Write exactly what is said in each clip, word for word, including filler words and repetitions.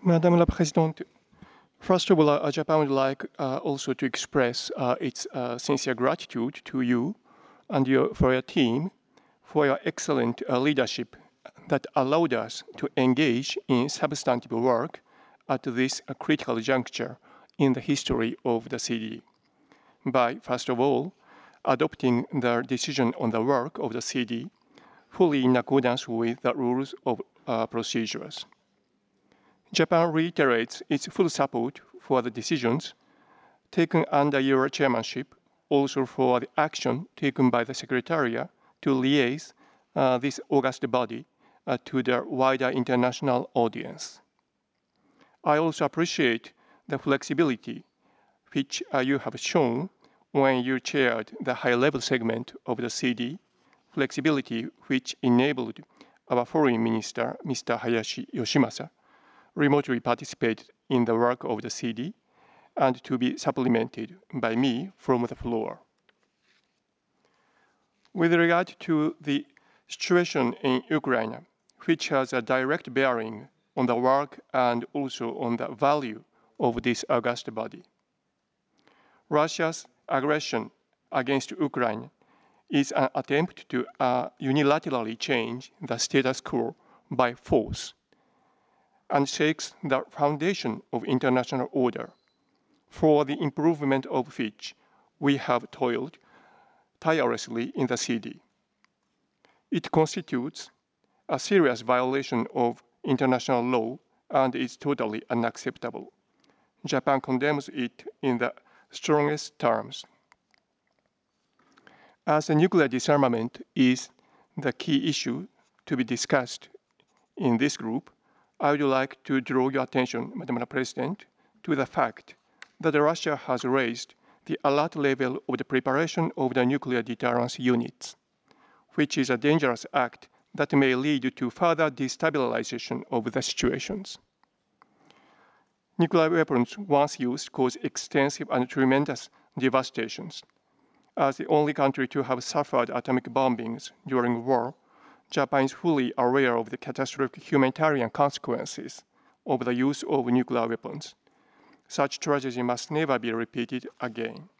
Madame la Présidente, first of all, uh, Japan would like uh, also to express uh, its uh, sincere gratitude to you and your, for your team for your excellent uh, leadership that allowed us to engage in substantive work at this uh, critical juncture in the history of the C D. By, first of all, adopting the decision on the work of the C D fully in accordance with the rules of uh, procedures. Japan reiterates its full support for the decisions taken under your chairmanship, also for the action taken by the Secretariat to liaise uh, this august body uh, to the wider international audience. I also appreciate the flexibility which uh, you have shown when you chaired the high-level segment of the C D, flexibility which enabled our Foreign Minister, Mister Hayashi Yoshimasa, remotely participate in the work of the C D and to be supplemented by me from the floor. With regard to the situation in Ukraine, which has a direct bearing on the work and also on the value of this august body, Russia's aggression against Ukraine is an attempt to uh, unilaterally change the status quo by force and shakes the foundation of international order, for the improvement of which we have toiled tirelessly in the C D. It constitutes a serious violation of international law and is totally unacceptable. Japan condemns it in the strongest terms. As a nuclear disarmament is the key issue to be discussed in this group, I would like to draw your attention, Madam President, to the fact that Russia has raised the alert level of the preparation of the nuclear deterrence units, which is a dangerous act that may lead to further destabilization of the situations. Nuclear weapons, once used, cause extensive and tremendous devastations. As the only country to have suffered atomic bombings during war, Japan is fully aware of the catastrophic humanitarian consequences of the use of nuclear weapons. Such tragedy must never be repeated again.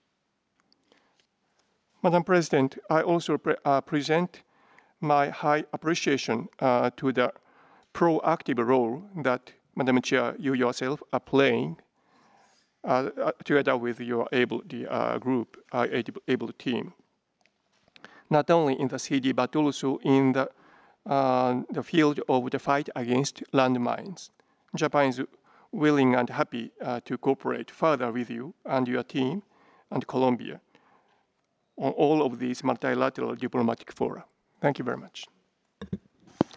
Madam President, I also pre uh, present my high appreciation uh, to the proactive role that, Madam Chair, you yourself are playing uh, uh, together with your able the, uh, group, uh, able, able team, not only in the C D, but also in the, uh, the field of the fight against landmines. Japan is willing and happy uh, to cooperate further with you and your team and Colombia on all of these multilateral diplomatic fora. Thank you very much.